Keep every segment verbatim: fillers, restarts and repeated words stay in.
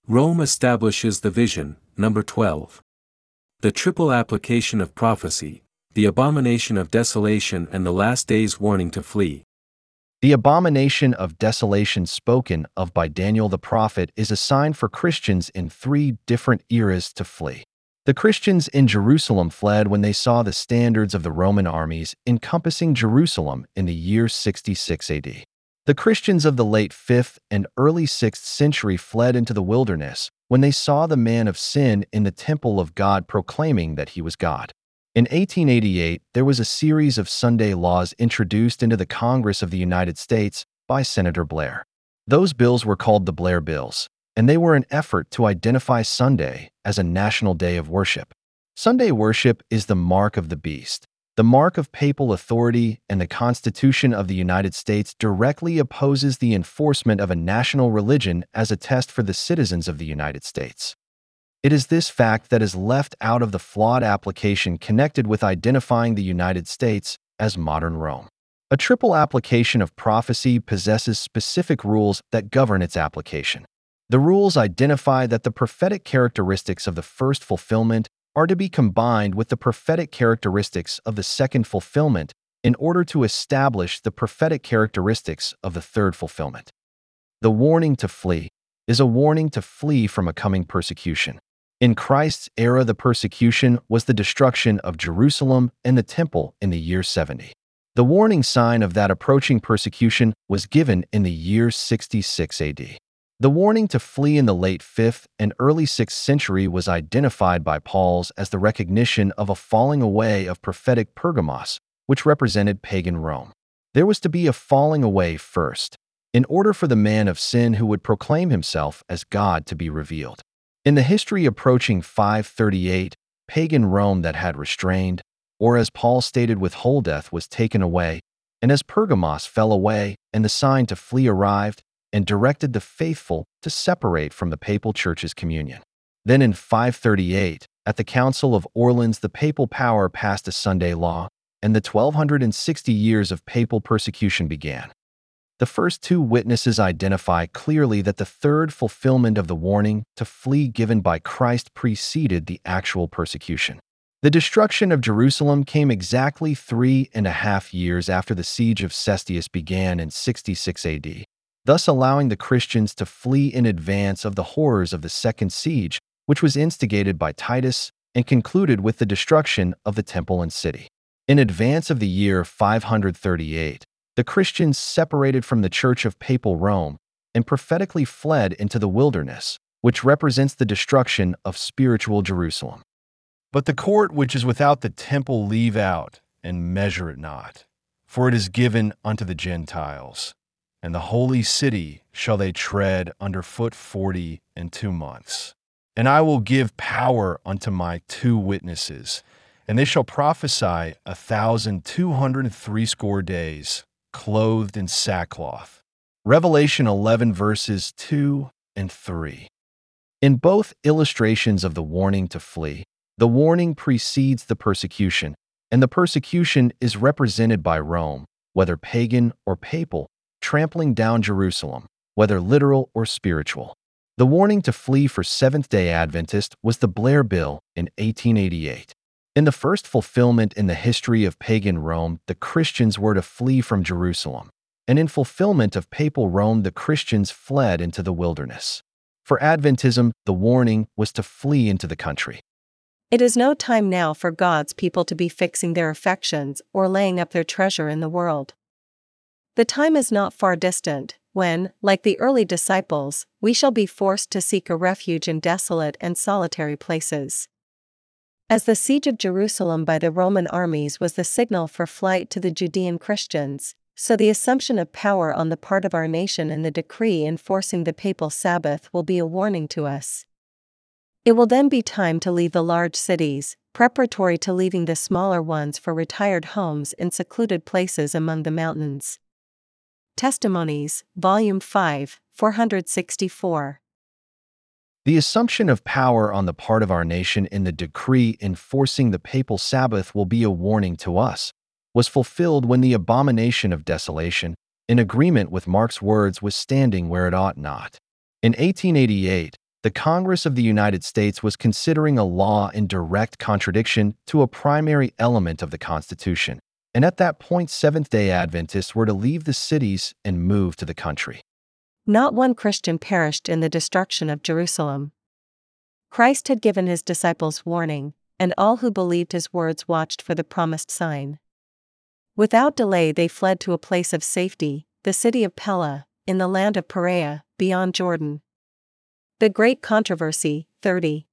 Rome establishes the vision. Number twelve. The triple application of prophecy, the abomination of desolation and the last days warning to flee. The abomination of desolation spoken of by Daniel the prophet is a sign for Christians in three different eras to flee. The Christians in Jerusalem fled when they saw the standards of the Roman armies encompassing Jerusalem in the year sixty-six A D. The Christians of the late fifth and early sixth century fled into the wilderness when they saw the man of sin in the temple of God proclaiming that he was God. In eighteen eighty-eight, there was a series of Sunday laws introduced into the Congress of the United States by Senator Blair. Those bills were called the Blair Bills, and they were an effort to identify Sunday as a national day of worship. Sunday worship is the mark of the beast. The mark of papal authority and the Constitution of the United States directly opposes the enforcement of a national religion as a test for the citizens of the United States. It is this fact that is left out of the flawed application connected with identifying the United States as modern Rome. A triple application of prophecy possesses specific rules that govern its application. The rules identify that the prophetic characteristics of the first fulfillment are to be combined with the prophetic characteristics of the second fulfillment in order to establish the prophetic characteristics of the third fulfillment. The warning to flee is a warning to flee from a coming persecution. In Christ's era, the persecution was the destruction of Jerusalem and the temple in the year seventy. The warning sign of that approaching persecution was given in the year sixty-six A D. The warning to flee in the late fifth and early sixth century was identified by Paul's as the recognition of a falling away of prophetic Pergamos, which represented pagan Rome. There was to be a falling away first, in order for the man of sin who would proclaim himself as God to be revealed. In the history approaching five thirty-eight, pagan Rome that had restrained, or as Paul stated with Holdeth, was taken away, and as Pergamos fell away and the sign to flee arrived, and directed the faithful to separate from the papal church's communion. Then in five thirty-eight, at the Council of Orleans, the papal power passed a Sunday law, and the twelve sixty years of papal persecution began. The first two witnesses identify clearly that the third fulfillment of the warning to flee given by Christ preceded the actual persecution. The destruction of Jerusalem came exactly three and a half years after the siege of Cestius began in sixty-six A D, thus allowing the Christians to flee in advance of the horrors of the second siege, which was instigated by Titus and concluded with the destruction of the temple and city. In advance of the year five thirty-eight, the Christians separated from the Church of Papal Rome and prophetically fled into the wilderness, which represents the destruction of spiritual Jerusalem. But the court which is without the temple leave out, and measure it not, for it is given unto the Gentiles, and the holy city shall they tread under foot forty and two months. And I will give power unto my two witnesses, and they shall prophesy a thousand two hundred and threescore days, clothed in sackcloth. Revelation eleven verses two and three. In both illustrations of the warning to flee, the warning precedes the persecution, and the persecution is represented by Rome, whether pagan or papal, trampling down Jerusalem, whether literal or spiritual. The warning to flee for Seventh-day Adventist was the Blair Bill in eighteen eighty-eight. In the first fulfillment in the history of pagan Rome, the Christians were to flee from Jerusalem, and in fulfillment of papal Rome, the Christians fled into the wilderness. For Adventism, the warning was to flee into the country. It is no time now for God's people to be fixing their affections or laying up their treasure in the world. The time is not far distant, when, like the early disciples, we shall be forced to seek a refuge in desolate and solitary places. As the siege of Jerusalem by the Roman armies was the signal for flight to the Judean Christians, so the assumption of power on the part of our nation and the decree enforcing the papal Sabbath will be a warning to us. It will then be time to leave the large cities, preparatory to leaving the smaller ones for retired homes in secluded places among the mountains. Testimonies, Volume five, four sixty-four. The assumption of power on the part of our nation in the decree enforcing the papal Sabbath will be a warning to us, was fulfilled when the abomination of desolation, in agreement with Mark's words, was standing where it ought not. In eighteen eighty-eight, the Congress of the United States was considering a law in direct contradiction to a primary element of the Constitution, and at that point Seventh-day Adventists were to leave the cities and move to the country. Not one Christian perished in the destruction of Jerusalem. Christ had given his disciples warning, and all who believed his words watched for the promised sign. Without delay they fled to a place of safety, the city of Pella, in the land of Perea, beyond Jordan. The Great Controversy, thirty.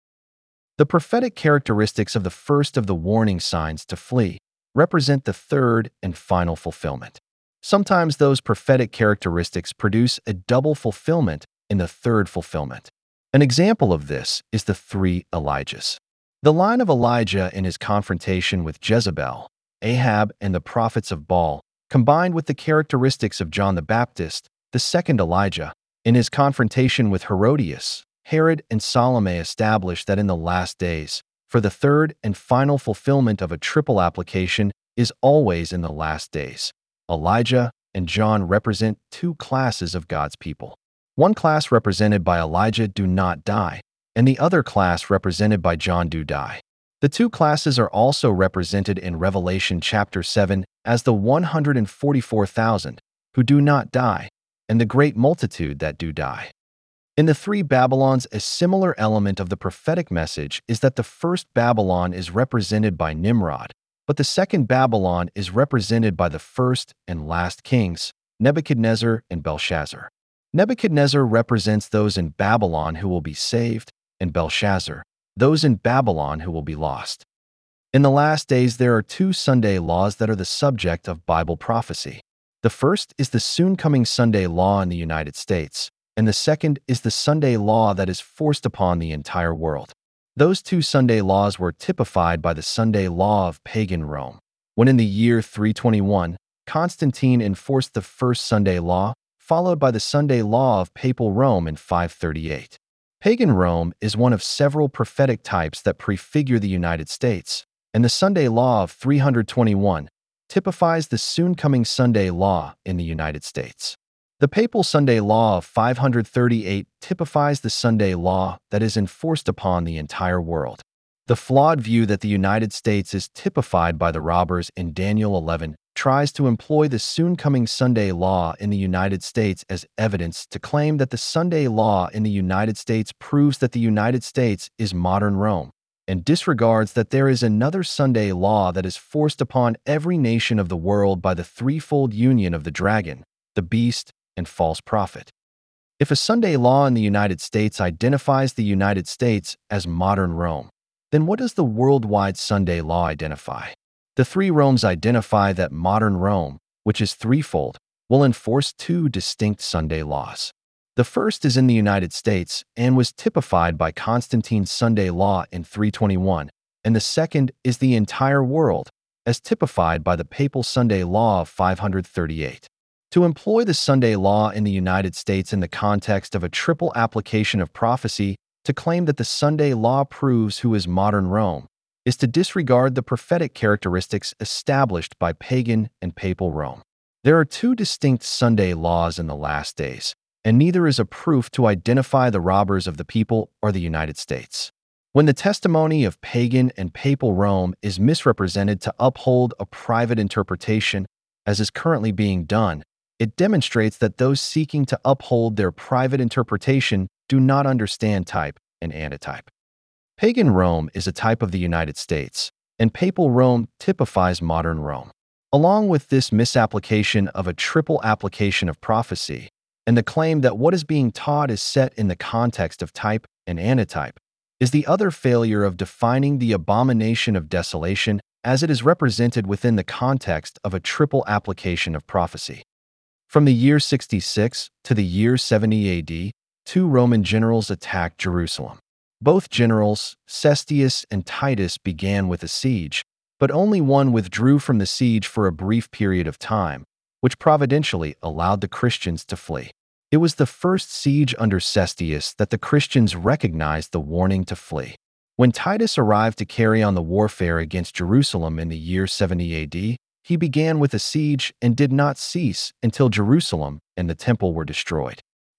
The prophetic characteristics of the first of the warning signs to flee represent the third and final fulfillment. Sometimes those prophetic characteristics produce a double fulfillment in the third fulfillment. An example of this is the three Elijahs. The line of Elijah in his confrontation with Jezebel, Ahab, and the prophets of Baal, combined with the characteristics of John the Baptist, the second Elijah, in his confrontation with Herodias, Herod, and Salome, established that in the last days, for the third and final fulfillment of a triple application is always in the last days. Elijah and John represent two classes of God's people. One class represented by Elijah do not die, and the other class represented by John do die. The two classes are also represented in Revelation chapter seven as the one hundred forty-four thousand who do not die, and the great multitude that do die. In the three Babylons, a similar element of the prophetic message is that the first Babylon is represented by Nimrod, but the second Babylon is represented by the first and last kings, Nebuchadnezzar and Belshazzar. Nebuchadnezzar represents those in Babylon who will be saved, and Belshazzar, those in Babylon who will be lost. In the last days, there are two Sunday laws that are the subject of Bible prophecy. The first is the soon-coming Sunday law in the United States, and the second is the Sunday law that is forced upon the entire world. Those two Sunday laws were typified by the Sunday law of pagan Rome, when in the year three twenty-one, Constantine enforced the first Sunday law, followed by the Sunday law of papal Rome in five thirty-eight. Pagan Rome is one of several prophetic types that prefigure the United States, and the Sunday law of three twenty-one typifies the soon-coming Sunday law in the United States. The papal Sunday law of five thirty-eight typifies the Sunday law that is enforced upon the entire world. The flawed view that the United States is typified by the robbers in Daniel eleven tries to employ the soon-coming Sunday law in the United States as evidence to claim that the Sunday law in the United States proves that the United States is modern Rome, and disregards that there is another Sunday law that is forced upon every nation of the world by the threefold union of the dragon, the beast, and false prophet. If a Sunday law in the United States identifies the United States as modern Rome, then what does the worldwide Sunday law identify? The three Romes identify that modern Rome, which is threefold, will enforce two distinct Sunday laws. The first is in the United States and was typified by Constantine's Sunday law in three twenty-one, and the second is the entire world, as typified by the papal Sunday law of five thirty-eight. To employ the Sunday law in the United States in the context of a triple application of prophecy to claim that the Sunday law proves who is modern Rome is to disregard the prophetic characteristics established by pagan and papal Rome. There are two distinct Sunday laws in the last days, and neither is a proof to identify the robbers of the people or the United States. When the testimony of pagan and papal Rome is misrepresented to uphold a private interpretation, as is currently being done, it demonstrates that those seeking to uphold their private interpretation do not understand type and antitype. Pagan Rome is a type of the United States, and papal Rome typifies modern Rome. Along with this misapplication of a triple application of prophecy, and the claim that what is being taught is set in the context of type and antitype, is the other failure of defining the abomination of desolation as it is represented within the context of a triple application of prophecy. From the year sixty-six to the year seventy A D, two Roman generals attacked Jerusalem. Both generals, Cestius and Titus, began with a siege, but only one withdrew from the siege for a brief period of time, which providentially allowed the Christians to flee. It was the first siege under Cestius that the Christians recognized the warning to flee. When Titus arrived to carry on the warfare against Jerusalem in the year seventy A D, he began with a siege and did not cease until Jerusalem and the temple were destroyed.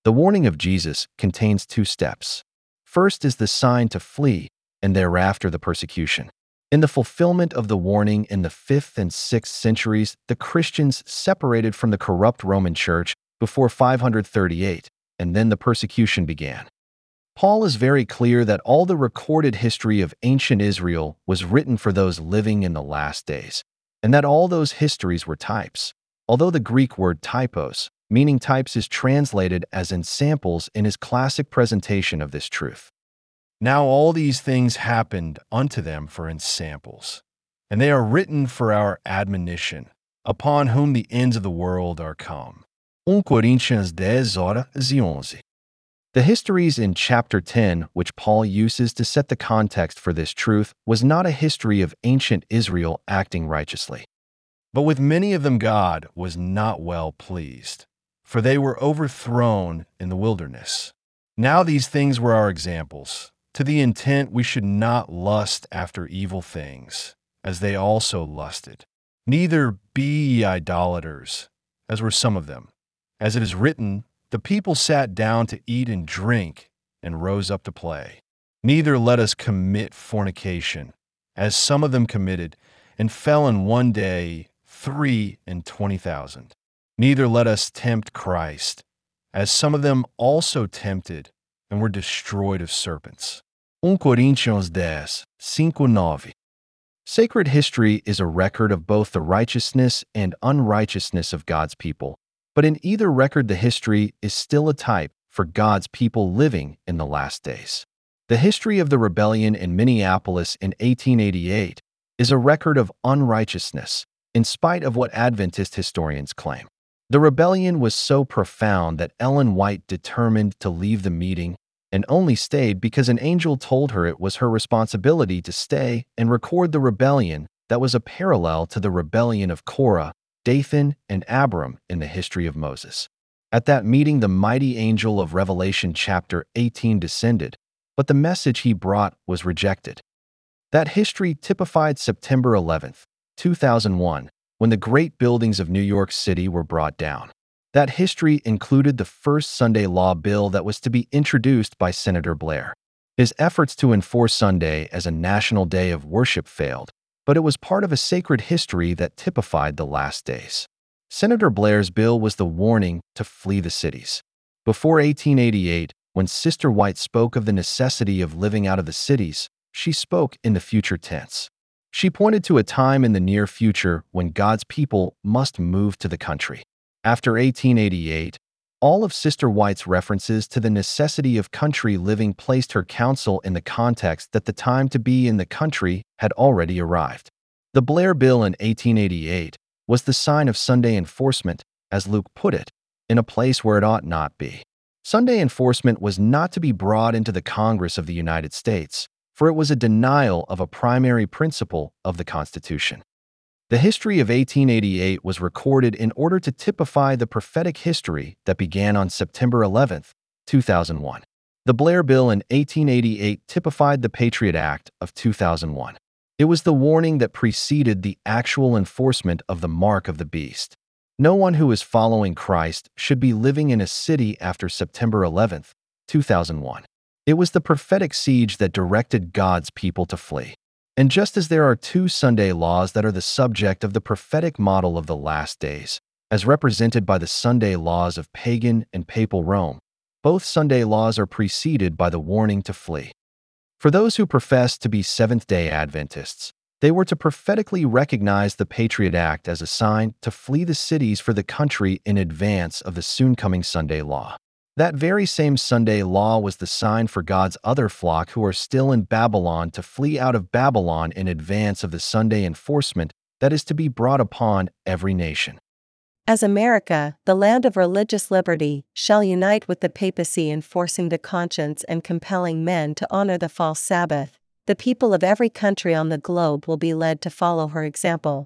The warning of Jesus contains two steps. First is the sign to flee, and thereafter the persecution. In the fulfillment of the warning in the fifth and sixth centuries, the Christians separated from the corrupt Roman Church before five hundred thirty-eight, and then the persecution began. Paul is very clear that all the recorded history of ancient Israel was written for those living in the last days, and that all those histories were types. Although the Greek word typos, meaning types, is translated as ensamples in his classic presentation of this truth. Now all these things happened unto them for ensamples, and they are written for our admonition, upon whom the ends of the world are come. First Coríntios ten, horas e onze. The histories in chapter ten, which Paul uses to set the context for this truth, was not a history of ancient Israel acting righteously. But with many of them God was not well pleased, for they were overthrown in the wilderness. Now these things were our examples, to the intent we should not lust after evil things, as they also lusted. Neither be ye idolaters, as were some of them. As it is written, the people sat down to eat and drink, and rose up to play. Neither let us commit fornication, as some of them committed, and fell in one day three and twenty thousand. Neither let us tempt Christ, as some of them also tempted, and were destroyed of serpents. First Coríntios ten, five, nine. Sacred history is a record of both the righteousness and unrighteousness of God's people. But in either record, the history is still a type for God's people living in the last days. The history of the rebellion in Minneapolis in eighteen eighty-eight is a record of unrighteousness, in spite of what Adventist historians claim. The rebellion was so profound that Ellen White determined to leave the meeting and only stayed because an angel told her it was her responsibility to stay and record the rebellion that was a parallel to the rebellion of Korah, Dathan, and Abiram in the history of Moses. At that meeting, the mighty angel of Revelation chapter eighteen descended, but the message he brought was rejected. That history typified September eleventh, two thousand one, when the great buildings of New York City were brought down. That history included the first Sunday law bill that was to be introduced by Senator Blair. His efforts to enforce Sunday as a national day of worship failed, but it was part of a sacred history that typified the last days. Senator Blair's bill was the warning to flee the cities. Before eighteen eighty-eight, when Sister White spoke of the necessity of living out of the cities, she spoke in the future tense. She pointed to a time in the near future when God's people must move to the country. After eighteen eighty-eight, all of Sister White's references to the necessity of country living placed her counsel in the context that the time to be in the country had already arrived. The Blair Bill in eighteen eighty-eight was the sign of Sunday enforcement, as Luke put it, in a place where it ought not be. Sunday enforcement was not to be brought into the Congress of the United States, for it was a denial of a primary principle of the Constitution. The history of eighteen eighty-eight was recorded in order to typify the prophetic history that began on September eleventh, two thousand one. The Blair Bill in eighteen eighty-eight typified the Patriot Act of two thousand one. It was the warning that preceded the actual enforcement of the mark of the beast. No one who is following Christ should be living in a city after September eleventh, two thousand one. It was the prophetic siege that directed God's people to flee. And just as there are two Sunday laws that are the subject of the prophetic model of the last days, as represented by the Sunday laws of pagan and papal Rome, both Sunday laws are preceded by the warning to flee. For those who profess to be Seventh-day Adventists, they were to prophetically recognize the Patriot Act as a sign to flee the cities for the country in advance of the soon-coming Sunday law. That very same Sunday law was the sign for God's other flock who are still in Babylon to flee out of Babylon in advance of the Sunday enforcement that is to be brought upon every nation. As America, the land of religious liberty, shall unite with the papacy in forcing the conscience and compelling men to honor the false Sabbath, the people of every country on the globe will be led to follow her example.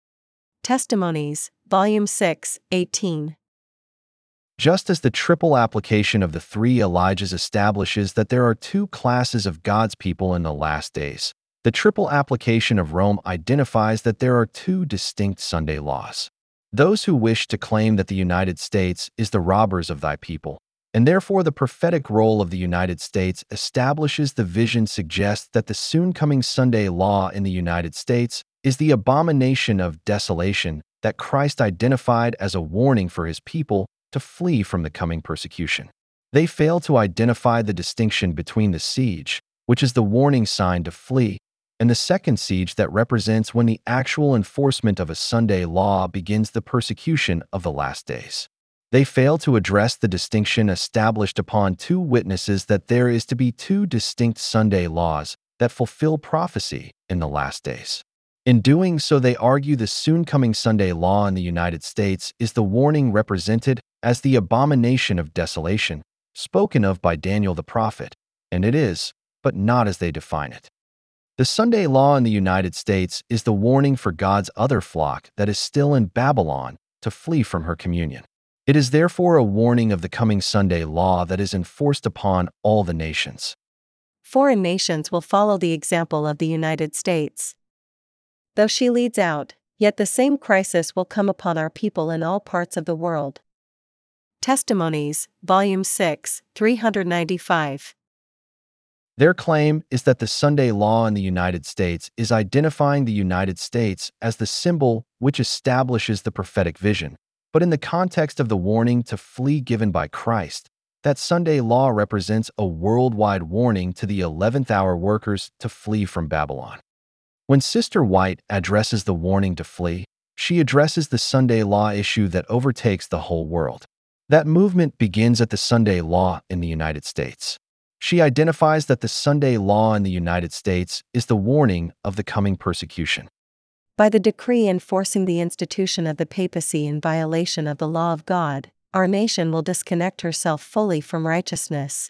Testimonies, Volume six, eighteen. Just as the triple application of the three Elijahs establishes that there are two classes of God's people in the last days, the triple application of Rome identifies that there are two distinct Sunday laws. Those who wish to claim that the United States is the robbers of thy people, And therefore the prophetic role of the United States establishes the vision suggests that the soon-coming Sunday law in the United States is the abomination of desolation that Christ identified as a warning for his people to flee from the coming persecution. They fail to identify the distinction between the siege, which is the warning sign to flee, and the second siege that represents when the actual enforcement of a Sunday law begins the persecution of the last days. They fail to address the distinction established upon two witnesses that there is to be two distinct Sunday laws that fulfill prophecy in the last days. In doing so, they argue the soon-coming Sunday law in the United States is the warning represented as the abomination of desolation, spoken of by Daniel the prophet, and it is, but not as they define it. The Sunday law in the United States is the warning for God's other flock that is still in Babylon to flee from her communion. It is therefore a warning of the coming Sunday law that is enforced upon all the nations. Foreign nations will follow the example of the United States. Though she leads out, yet the same crisis will come upon our people in all parts of the world. Testimonies, Volume six, three ninety-five. Their claim is that the Sunday law in the United States is identifying the United States as the symbol which establishes the prophetic vision. But in the context of the warning to flee given by Christ, that Sunday law represents a worldwide warning to the eleventh hour workers to flee from Babylon. When Sister White addresses the warning to flee, she addresses the Sunday law issue that overtakes the whole world. That movement begins at the Sunday law in the United States. She identifies that the Sunday law in the United States is the warning of the coming persecution. By the decree enforcing the institution of the papacy in violation of the law of God, our nation will disconnect herself fully from righteousness.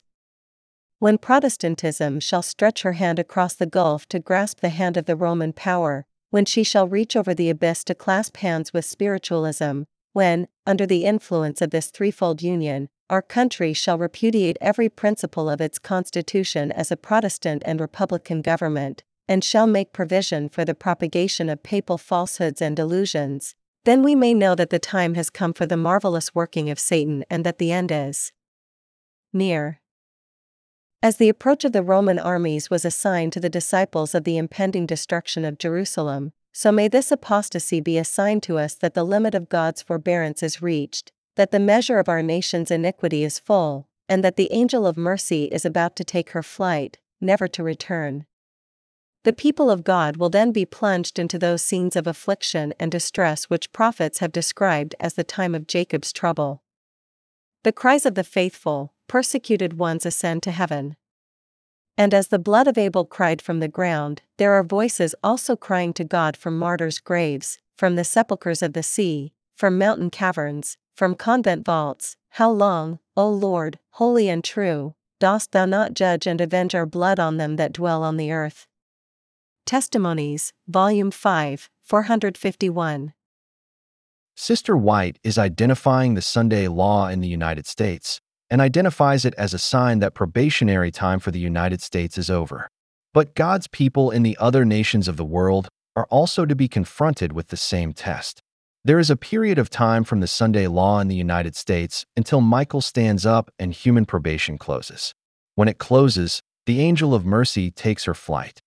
When Protestantism shall stretch her hand across the gulf to grasp the hand of the Roman power, when she shall reach over the abyss to clasp hands with spiritualism, when, under the influence of this threefold union, our country shall repudiate every principle of its constitution as a Protestant and Republican government, and shall make provision for the propagation of papal falsehoods and delusions, then we may know that the time has come for the marvelous working of Satan and that the end is near. As the approach of the Roman armies was a sign to the disciples of the impending destruction of Jerusalem, so may this apostasy be a sign to us that the limit of God's forbearance is reached, that the measure of our nation's iniquity is full, and that the angel of mercy is about to take her flight, never to return. The people of God will then be plunged into those scenes of affliction and distress which prophets have described as the time of Jacob's trouble. The cries of the faithful, persecuted ones ascend to heaven. And as the blood of Abel cried from the ground, there are voices also crying to God from martyrs' graves, from the sepulchres of the sea, from mountain caverns, from convent vaults. How long, O Lord, holy and true, dost thou not judge and avenge our blood on them that dwell on the earth? Testimonies, Volume five, four fifty-one. Sister White is identifying the Sunday law in the United States, and identifies it as a sign that probationary time for the United States is over. But God's people in the other nations of the world are also to be confronted with the same test. There is a period of time from the Sunday law in the United States until Michael stands up and human probation closes. When it closes, the angel of mercy takes her flight.